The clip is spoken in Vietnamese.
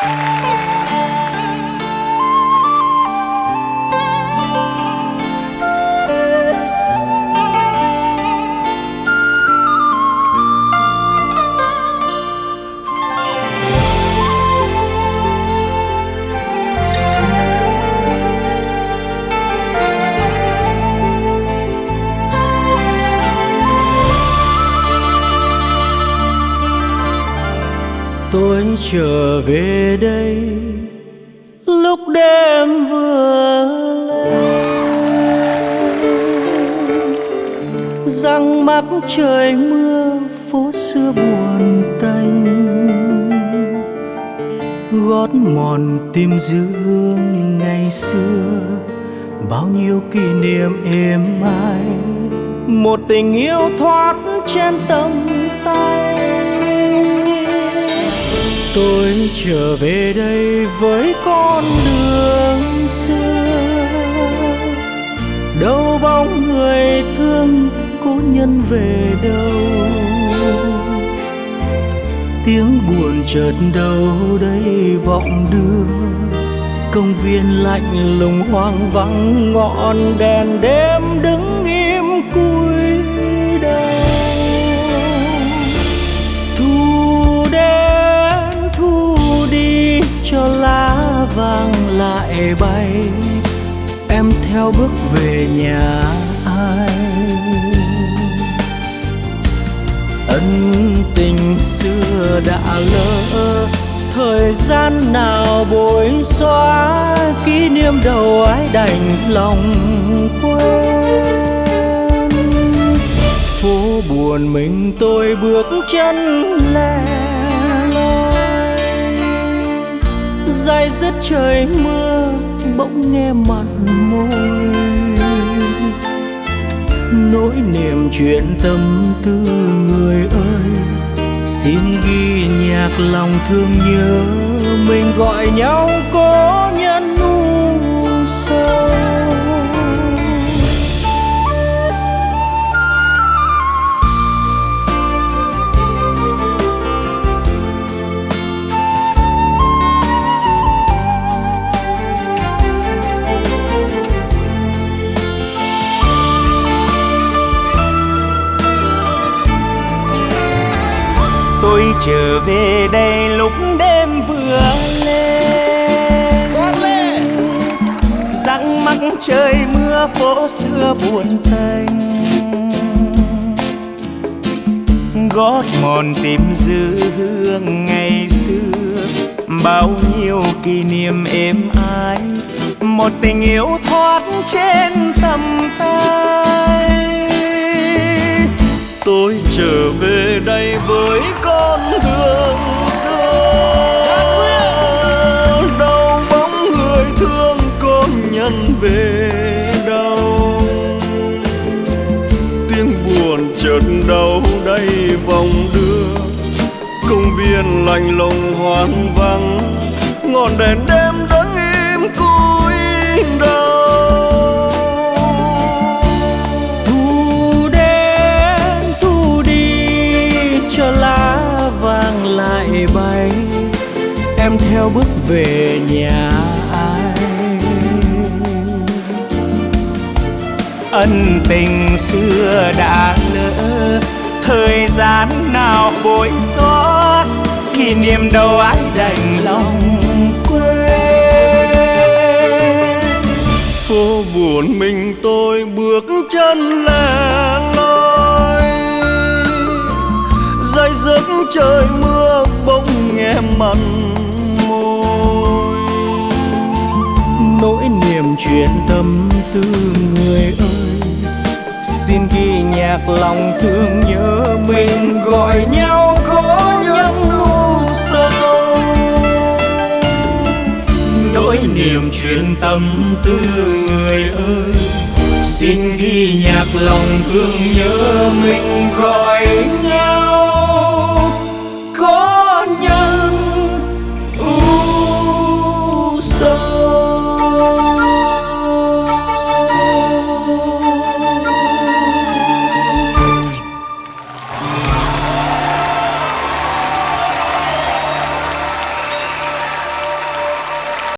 Tôi trở về đây lúc đêm vừa lên, răng mắc trời mưa phố xưa buồn tênh, gót mòn tìm dư hương ngày xưa, bao nhiêu kỷ niệm êm ái, một tình yêu thoát trên tầm tay. Tôi trở về đây với con đường xưa, đâu bóng người thương cố nhân về đâu, tiếng buồn chợt đâu đây vọng đưa, công viên lạnh lùng hoang vắng, ngọn đèn đêm đứng im cúi đầu. Thu đến thu đi cho lá vàng lại bay, em theo bước về nhà ai. Ân tình xưa đã lỡ, thời gian nào bối xóa, kỷ niệm đầu ái đành lòng quên. Phố buồn mình tôi bước chân lẻ loi, day dứt trời mưa bỗng nghe mặn môi, nỗi niềm chuyện tâm tư người ơi, xin ghi nhạc lòng thương nhớ, mình gọi nhau cố nhân u sầu. Tôi trở về đây lúc đêm vừa lên, răng mắc trời mưa phố xưa buồn tênh, gót mòn tìm dư hương ngày xưa, bao nhiêu kỷ niệm êm ái, một tình yêu thoát trên tầm tay. Tôi trở về đây với con đường xưa, đâu bóng người thương có nhân về đâu, tiếng buồn chợt đâu đây vòng đưa, công viên lạnh lùng hoang vắng, ngọn đèn đêm đứng im cúi đầu. Lại bay em theo bước về nhà ai. Ân tình xưa đã lỡ, thời gian nào bối xóa, kỷ niệm đâu ai đành lòng quên. Phố buồn mình tôi bước chân lẻ loi, day giấc trời mưa bỗng nghe mặn môi, nỗi niềm chuyện tâm tư người ơi, xin ghi nhạc lòng thương nhớ, mình gọi nhau có nhân u sầu. Nỗi niềm chuyện tâm tư người ơi, xin ghi nhạc lòng thương nhớ, mình gọi nhau